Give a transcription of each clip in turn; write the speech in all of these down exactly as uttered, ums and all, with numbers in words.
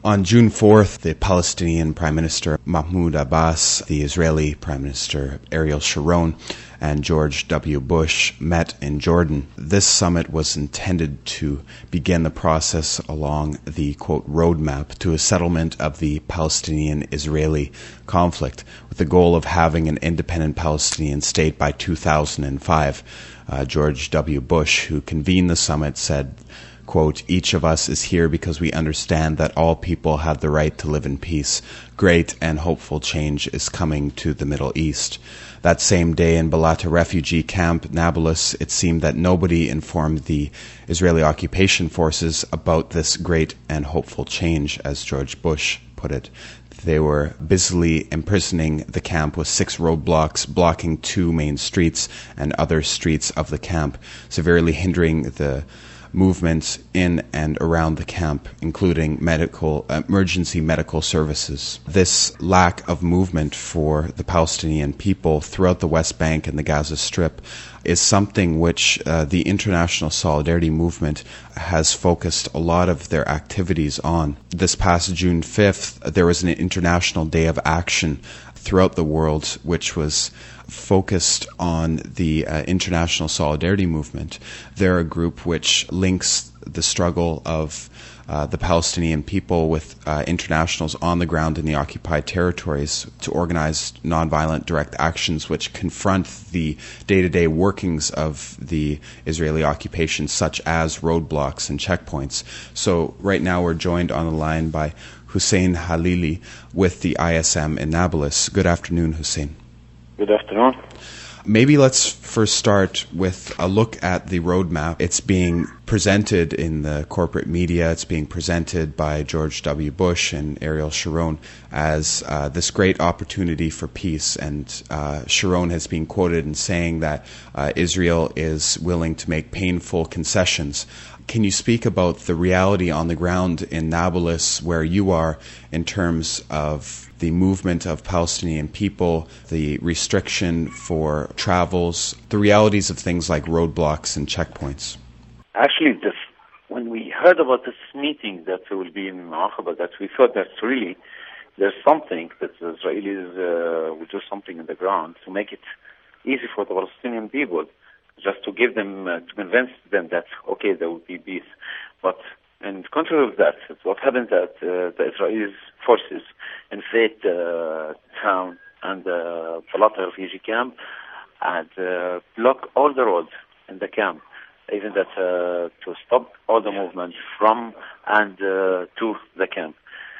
On June fourth, the Palestinian Prime Minister Mahmoud Abbas, the Israeli Prime Minister Ariel Sharon, and George W. Bush met in Jordan. This summit was intended to begin the process along the, quote, roadmap to a settlement of the Palestinian-Israeli conflict, with the goal of having an independent Palestinian state by two thousand five. Uh, George W. Bush, who convened the summit, said, quote, "Each of us is here because we understand that all people have the right to live in peace. Great and hopeful change is coming to the Middle East." That same day in Balata refugee camp, Nablus, it seemed that nobody informed the Israeli occupation forces about this great and hopeful change, as George Bush put it. They were busily imprisoning the camp with six roadblocks blocking two main streets and other streets of the camp, severely hindering the movements in and around the camp, including medical emergency medical services. This lack of movement for the Palestinian people throughout the West Bank and the Gaza Strip is something which uh, the International Solidarity Movement has focused a lot of their activities on. This past June fifth, there was an International Day of Action throughout the world, which was focused on the uh, International Solidarity Movement. They're a group which links the struggle of uh, the Palestinian people with uh, internationals on the ground in the occupied territories to organize nonviolent direct actions which confront the day-to-day workings of the Israeli occupation, such as roadblocks and checkpoints. So right now we're joined on the line by Hussein Halili with the I S M in Nablus. Good afternoon, Hussein. Good afternoon. Maybe let's first start with a look at the roadmap. It's being presented in the corporate media. It's being presented by George W. Bush and Ariel Sharon as uh, this great opportunity for peace. And uh, Sharon has been quoted in saying that uh, Israel is willing to make painful concessions. Can you speak about the reality on the ground in Nablus, where you are, in terms of the movement of Palestinian people, the restriction for travels, the realities of things like roadblocks and checkpoints? Actually, this, when we heard about this meeting that will be in Aqaba, that we thought that really there's something that the Israelis uh, will do something in the ground to make it easy for the Palestinian people, just to give them, uh, to convince them that, okay, there will be peace. But in contrary of that, what happened that uh, the Israeli forces invade the uh, town and the uh, Balata refugee camp and uh, block all the roads in the camp, even that uh, to stop all the movement from and uh, to the camp.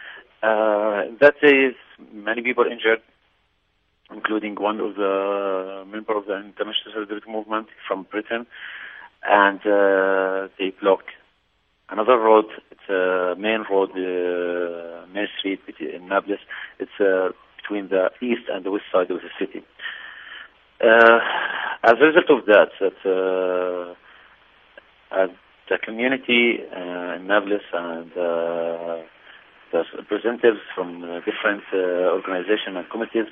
Uh, that is many people injured, including one of the members of the International Solidarity Movement from Britain, and uh, they blocked another road. It's a main road, uh, main street in Nablus. It's uh, between the east and the west side of the city. Uh, as a result of that, that uh, uh, the community uh, in Nablus and uh, the representatives from uh, different uh, organizations and committees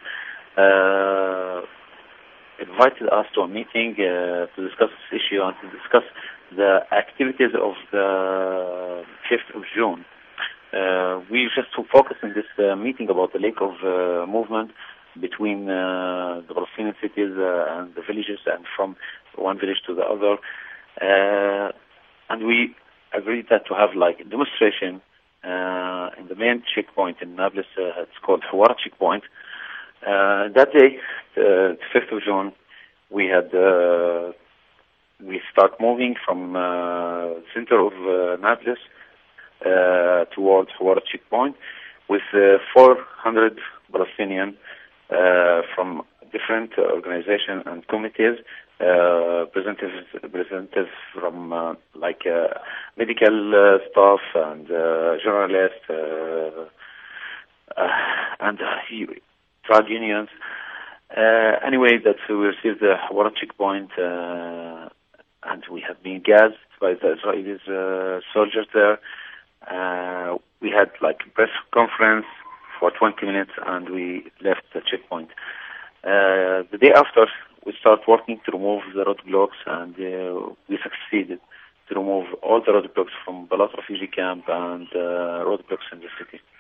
Uh, invited us to a meeting uh, to discuss this issue and to discuss the activities of the fifth of June. Uh, we just to focus in this uh, meeting about the lack of uh, movement between uh, the Palestinian cities uh, and the villages and from one village to the other. Uh, and we agreed that to have like a demonstration uh, in the main checkpoint in Nablus. Uh, it's called Hawara checkpoint. Uh, that day, the fifth of June, we had uh, we start moving from uh, center of uh, Nablus uh, towards Hawara checkpoint with uh, four hundred Palestinian uh, from different organizations and committees, uh, representatives, representatives from uh, like uh, medical uh, staff and uh, journalists uh, uh, and uh, trade unions. Uh, anyway, that we received the Hawara checkpoint uh, and we have been gassed by the Israeli uh, soldiers there. Uh, we had like a press conference for twenty minutes and we left the checkpoint. Uh, the day after, we started working to remove the roadblocks and uh, we succeeded to remove all the roadblocks from Balata refugee camp and uh, roadblocks in the city.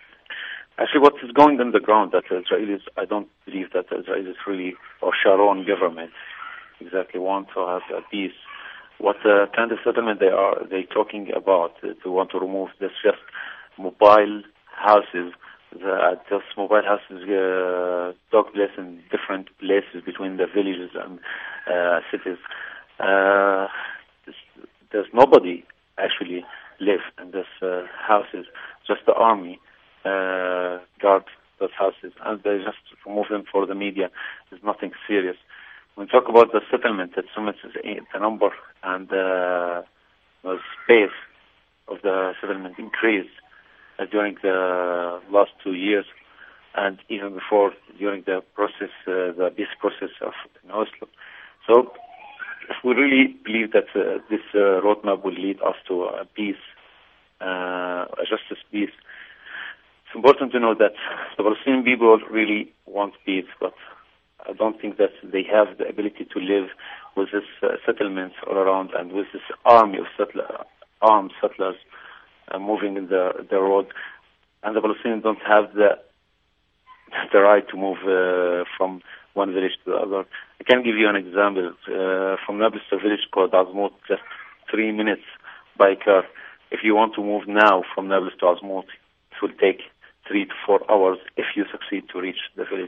Actually, what is going on the ground that the Israelis, I don't believe that the Israelis really, or Sharon government, exactly want to have a peace. What uh, kind of settlement they are they talking about? Uh, to want to remove this just mobile houses. The, those mobile houses uh, took place in different places between the villages and uh, cities. Uh, there's nobody actually live in these uh, houses. Just the army uh, guard those houses, and they just remove them for the media. There's nothing serious. When we talk about the settlement, that so much is the number and uh, the space of the settlement increased uh, during the last two years, and even before during the process, uh, the peace process of in Oslo. So, if we really believe that uh, this uh, roadmap will lead us to a peace, uh, a justice peace, it's important to know that the Palestinian people really want peace, but I don't think that they have the ability to live with this uh, settlements all around and with this army of settler, armed settlers uh, moving in the the road, and the Palestinians don't have the the right to move uh, from one village to the other. I can give you an example. Uh, from Nablus to a village called Azmut, just three minutes by car. If you want to move now from Nablus to Azmut, it will take three to four hours if you succeed to reach the village.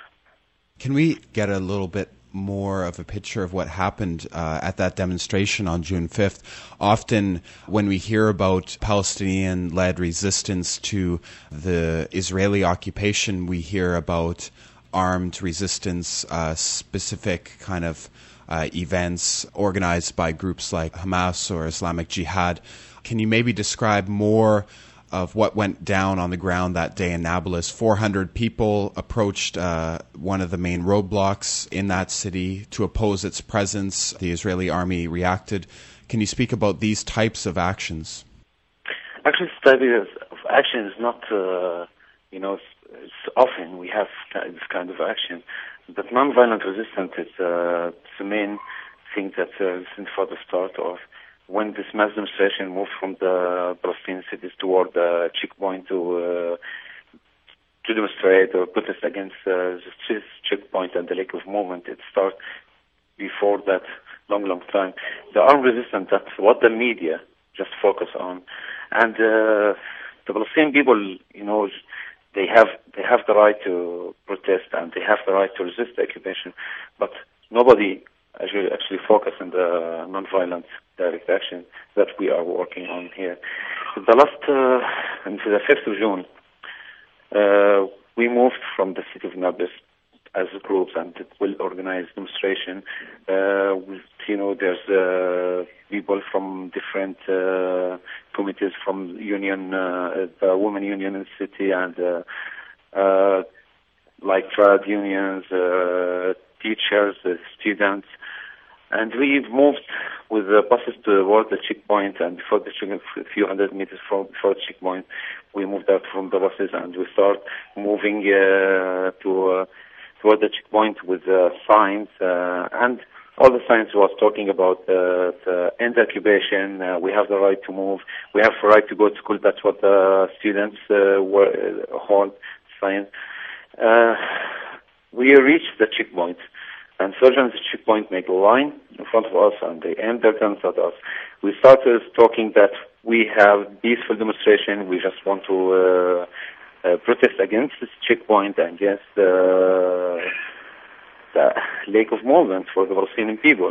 Can we get a little bit more of a picture of what happened uh, at that demonstration on June fifth? Often when we hear about Palestinian-led resistance to the Israeli occupation, we hear about armed resistance, uh, specific kind of uh, events organized by groups like Hamas or Islamic Jihad. Can you maybe describe more of what went down on the ground that day in Nablus? four hundred people approached uh, one of the main roadblocks in that city to oppose its presence. The Israeli army reacted. Can you speak about these types of actions? Actually, this type of action is not, uh, you know, it's, it's often we have this kind of action. But nonviolent resistance is uh, the main thing that uh, since for the start of when this mass demonstration moved from the Palestinian cities toward the checkpoint to uh, to demonstrate or protest against uh, this checkpoint and the lack of movement, it started before that long, long time. The armed resistance, that's what the media just focus on. And uh, the Palestinian people, you know, they have they have the right to protest and they have the right to resist the occupation, but nobody actually actually focus on the non-violent direct action that we are working on here. The last, uh, until the fifth of June, uh, we moved from the city of Nablus as groups and it will organize demonstration. Uh, with, you know, there's uh, people from different uh, committees from union, uh, the women union in the city and uh, uh, like trade unions, uh, teachers, uh, students. And we've moved with the buses toward the checkpoint, and before the checkpoint, a few hundred meters from before the checkpoint, we moved out from the buses and we start moving uh, to uh, toward the checkpoint with uh, signs, uh, and all the signs was talking about uh, the end occupation. Uh, we have the right to move. We have the right to go to school. That's what the students uh, were uh, hold signs. Uh, we reached the checkpoint. And soldiers at the checkpoint make a line in front of us and they aim their guns at us. We started talking that we have peaceful demonstration. We just want to uh, uh, protest against this checkpoint and against uh, the lack of movement for the Palestinian people.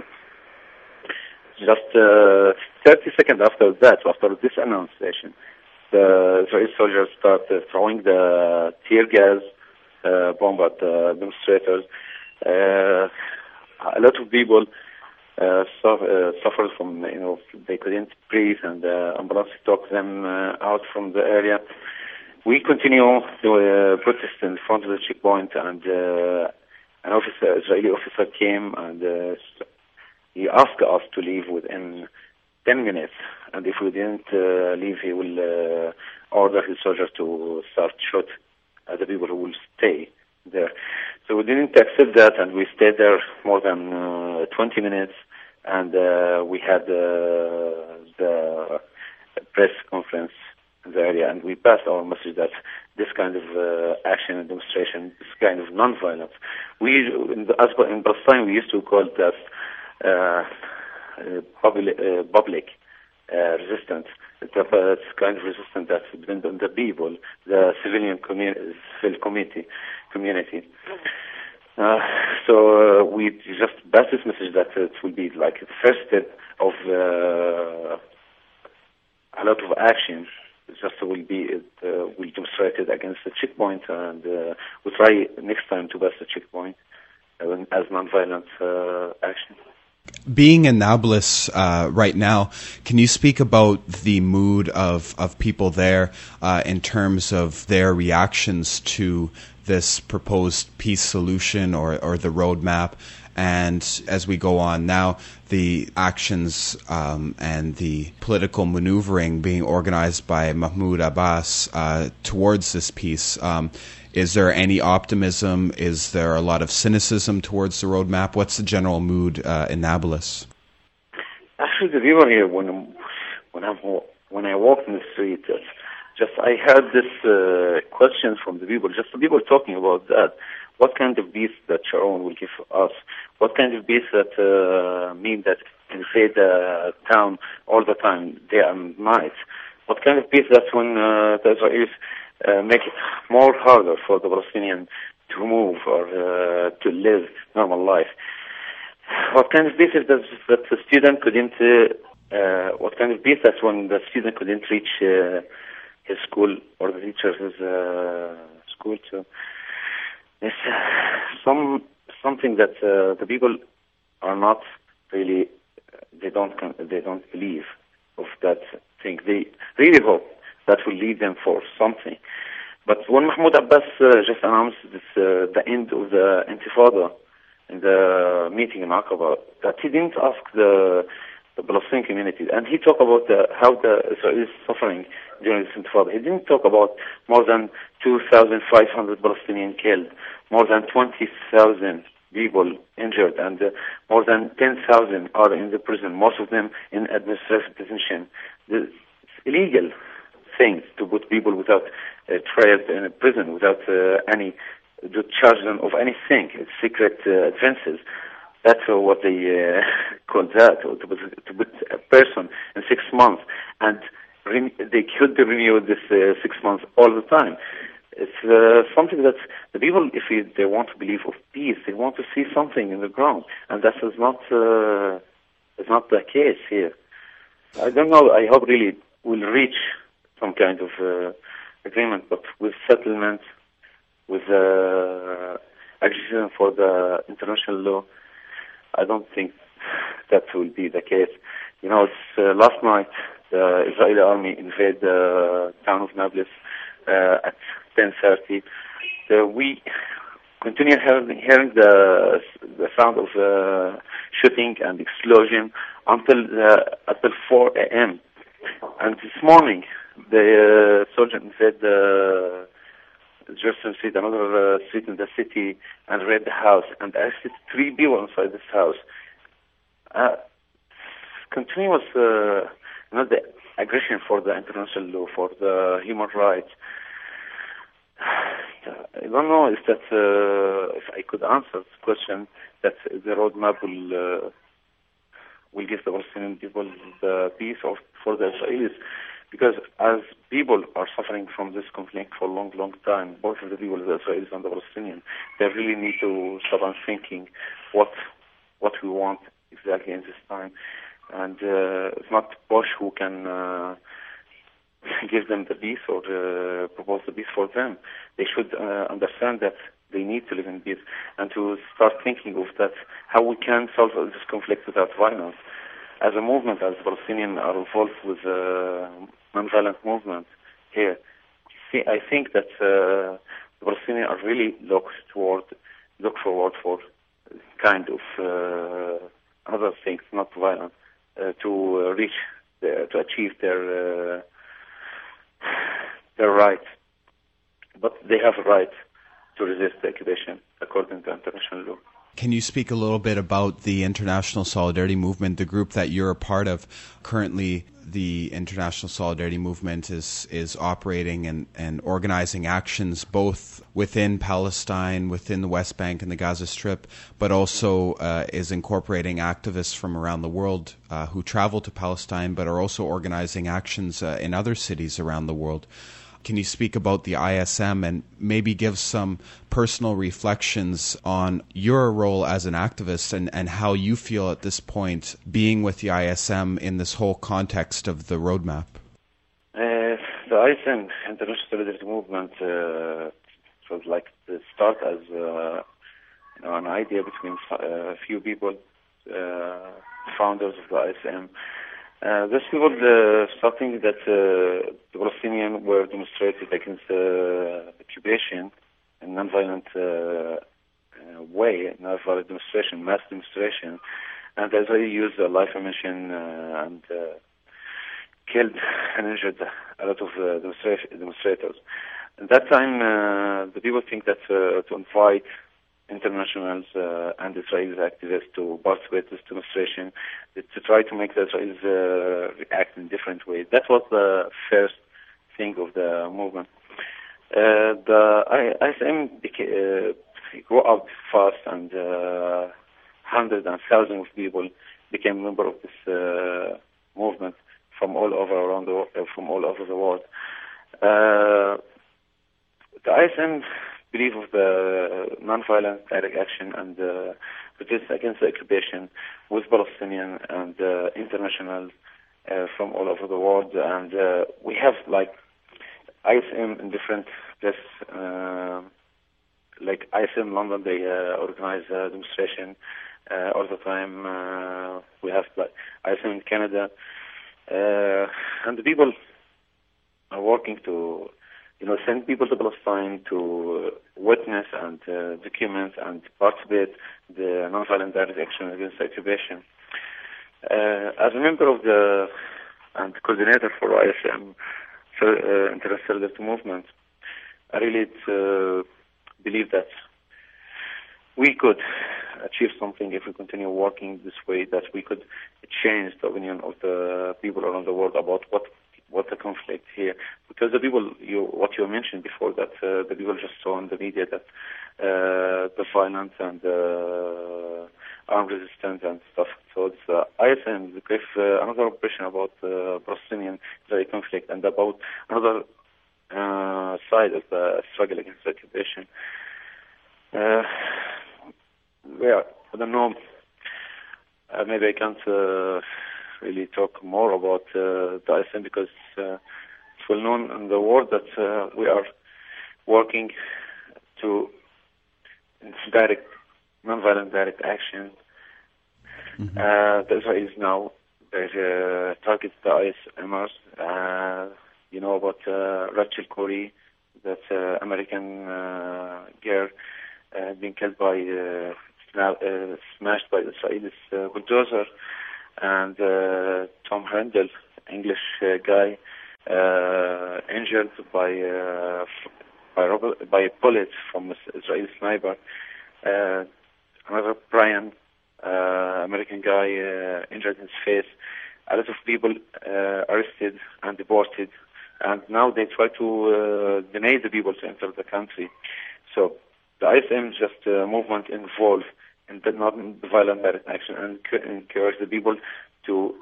Just uh, thirty seconds after that, after this announcement, the Israeli soldiers started throwing the tear gas uh, bomb at the demonstrators. Uh, a lot of people uh, suffer, uh, suffered from, you know, they couldn't breathe and uh, ambulance took them uh, out from the area. We continue to uh, protest in front of the checkpoint and uh, an officer, Israeli officer came and uh, he asked us to leave within ten minutes, and if we didn't uh, leave, he will uh, order his soldiers to start shoot at the people who will stay there. So we didn't accept that, and we stayed there more than uh, twenty minutes, and uh, we had uh, the press conference in the area, and we passed our message that this kind of uh, action and demonstration, this kind of non-violence, we in, the, as in Palestine we used to call it as uh, uh, public, uh, public uh, resistance. It's, a, it's kind of resistance that depends on the people, the civilian community, civil community, community. Uh, so uh, we just pass this message that it will be like the first step of uh, a lot of actions. Just will be it uh, will demonstrate it against the checkpoint, and uh, we'll try next time to pass the checkpoint uh, as non-violent uh, action. Being in Nablus uh, right now, can you speak about the mood of, of people there uh, in terms of their reactions to this proposed peace solution or, or the roadmap? And as we go on now, the actions um, and the political maneuvering being organized by Mahmoud Abbas uh, towards this peace, um, is there any optimism? Is there a lot of cynicism towards the roadmap? What's the general mood uh, in Nablus? Actually, the people here, when when I when I walked in the street, just I heard this uh, question from the people. Just the people talking about that. What kind of peace that Sharon will give us? What kind of peace that uh, mean that invade the town all the time, day and night? What kind of peace that when uh, the Israelis uh, make it more harder for the Palestinians to move or uh, to live normal life? What kind of peace is that, that the student couldn't? Uh, uh, what kind of peace that when the student couldn't reach uh, his school or the teacher his uh, school too? It's uh, some something that uh, the people are not really. They don't they don't believe of that thing. They really hope that will lead them for something. But when Mahmoud Abbas uh, just announced this, uh, the end of the Intifada in the meeting in Aqaba, that he didn't ask the the Palestinian community, and he talked about the, how the Israelis suffering during this Intifada. He didn't talk about more than two thousand five hundred Palestinians killed, more than twenty thousand people injured, and uh, more than ten thousand are in the prison, most of them in administrative detention. It's illegal things to put people without uh, trial in a prison, without uh, any, to charge them of anything. It's secret uh, offenses. That's uh, what they uh, call that, or to put, to put a person in six months, and re- they could be renewed this uh, six months all the time. It's uh, something that the people, if you, they want to believe of peace, they want to see something in the ground, and that is not uh, is not the case here. I don't know. I hope really we'll reach some kind of uh, agreement, but with settlement, with uh, action for the international law, I don't think that will be the case. You know, it's, uh, last night the Israeli army invaded the town of Nablus uh, at ten thirty. Uh, we continue hearing, hearing the the sound of uh, shooting and explosion until uh, until four a.m. And this morning, the uh, soldiers invaded the uh, Jerusalem street, another uh, street in the city, and raided the house, and arrested three people inside this house. Uh, continuous, uh, you know, the aggression for the international law, for the human rights. I don't know if that uh, if I could answer this question, that the roadmap will uh, will give the Palestinian people the peace of, for the Israelis, because as people are suffering from this conflict for a long, long time, both of the people, the Israelis and the Palestinians, they really need to stop and thinking what what we want exactly in this time, and uh, it's not Bush who can Uh, give them the peace or uh, propose the peace for them. They should uh, understand that they need to live in peace and to start thinking of that, how we can solve this conflict without violence. As a movement, as Palestinians are involved with a non-violent movement here, see, I think that uh, the Palestinians are really look toward, look forward for kind of uh, other things, not violence, uh, to uh, reach, the, to achieve their uh, their rights, but they have a right to resist the occupation according to international law. Can you speak a little bit about the International Solidarity Movement, the group that you're a part of? Currently, the International Solidarity Movement is is operating and, and organizing actions both within Palestine, within the West Bank and the Gaza Strip, but also uh, is incorporating activists from around the world uh, who travel to Palestine, but are also organizing actions uh, in other cities around the world. Can you speak about the I S M and maybe give some personal reflections on your role as an activist and, and how you feel at this point being with the I S M in this whole context of the roadmap? Uh, the I S M, International Solidarity Movement, uh, was like the start as uh, you know, an idea between a few people, uh, founders of the I S M. Uh, this was uh, something that uh, the Palestinians were demonstrated against uh, occupation in non-violent uh, uh, way, non-violent demonstration, mass demonstration, and the Israeli used a live ammunition uh, and uh, killed and injured a lot of uh, demonstra- demonstrators. At that time, uh, the people think that uh, to invite internationals uh, and Israeli activists to participate in this demonstration, to try to make the Israelis uh, react in different ways. That was the first thing of the movement. Uh, the I S M beca- uh, grew up fast, and uh, hundreds and thousands of people became members of this uh, movement from all over around the uh, from all over the world. Uh, the I S M believe of the non-violent direct action and uh, protest against the occupation with Palestinian and uh, international uh, from all over the world. And uh, we have like I S M in different places, uh, like I S M London, they uh, organize a demonstration uh, all the time. Uh, we have like I S M in Canada. Uh, and the people are working to you know, send people to Palestine to witness and uh, document and participate in the non-violent direct action against the occupation. Uh, as a member of the and coordinator for I S M, so, uh, International Solidarity Movement, I really uh, believe that we could achieve something if we continue working this way, that we could change the opinion of the people around the world about what what the conflict here, because the people, you what you mentioned before, that uh, the people just saw in the media that uh, the violence and uh, armed resistance and stuff. So it's uh, I S M gave uh, another impression about uh, Palestinian Israeli conflict and about another uh, side of the struggle against the occupation. Uh, yeah, I don't know. Uh, maybe I can't. Uh, really talk more about uh, the I S M because uh, it's well known in the world that uh, we are working to direct, non-violent direct action. Mm-hmm. Uh, the Israelis now they uh, target the I S M ers. Uh, you know about uh, Rachel Corrie, that uh, American uh, girl uh, being killed by, uh, sna- uh, smashed by the Israelis uh, bulldozer. And uh, Tom Hendel, English uh, guy, uh, injured by uh, by, robot, by a bullet from an Israeli sniper. Uh, another Brian, uh, American guy, uh, injured in his face. A lot of people uh, arrested and deported, and now they try to uh, deny the people to enter the country. So the I S M is just a movement involved and not violent direct action, and encourage the people to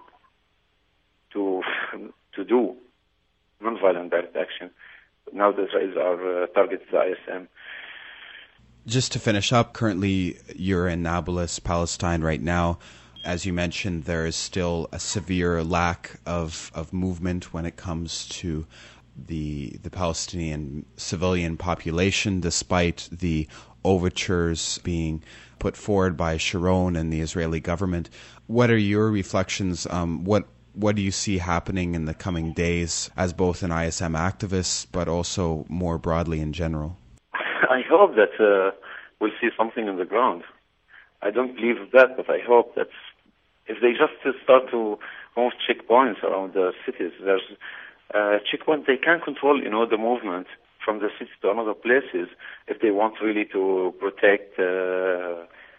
to to do non-violent direct action. Now the Israelis are uh, targeting the I S M. Just to finish up, currently you're in Nablus, Palestine right now. As you mentioned, there is still a severe lack of, of movement when it comes to the the Palestinian civilian population, despite the overtures being put forward by Sharon and the Israeli government. What are your reflections? Um, what what do you see happening in the coming days as both an I S M activist, but also more broadly in general? I hope that uh, we'll see something on the ground. I don't believe that, but I hope that if they just start to move checkpoints around the cities, there's uh, checkpoints, they can control, you know, the movement from the cities to other places if they want really to protect uh,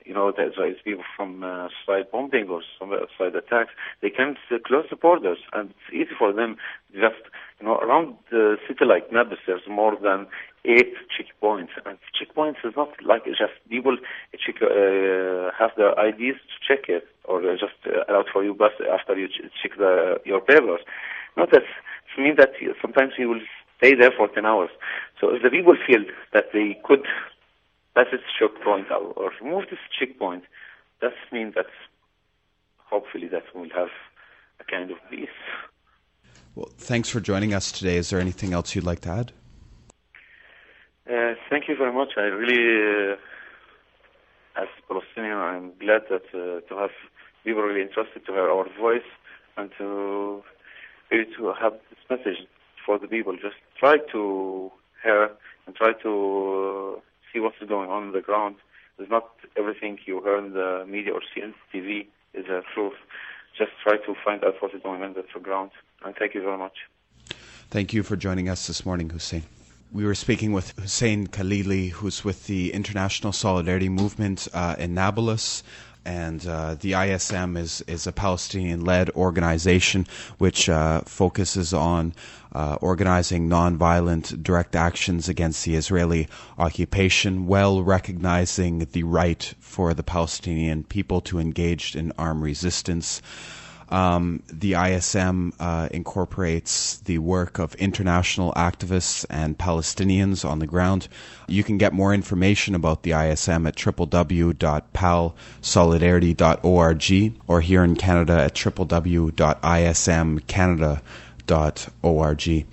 you know, the Israeli people from uh, suicide bombing or some suicide attacks, they can uh, close the borders, and it's easy for them. Just, you know, around the city like Nablus, there's more than eight checkpoints, and checkpoints is not like just people check, uh, have their I Ds to check it, or just uh, allowed for you bus after you ch- check the, your papers. No, that's it means that sometimes you will stay there for ten hours. So if the people feel that they could pass this checkpoint or, or remove this checkpoint, that means that hopefully that we'll have a kind of peace. Well, thanks for joining us today. Is there anything else you'd like to add? Uh, thank you very much. I really, uh, as a Palestinian, I'm glad that uh, to have people really interested to hear our voice and to really to have this message for the people. Just try to hear and try to uh, see what's going on on the ground. It's not everything you hear in the media or see on T V is a truth. Just try to find out what is going on the ground. And thank you very much. Thank you for joining us this morning, Hussein. We were speaking with Hussein Khalili, who's with the International Solidarity Movement uh, in Nablus. And uh, the I S M is, is a Palestinian-led organization which uh, focuses on uh, organizing nonviolent direct actions against the Israeli occupation, while recognizing the right for the Palestinian people to engage in armed resistance. Um, the I S M uh, incorporates the work of international activists and Palestinians on the ground. You can get more information about the I S M at w w w dot pal solidarity dot org, or here in Canada at w w w dot i s m canada dot org.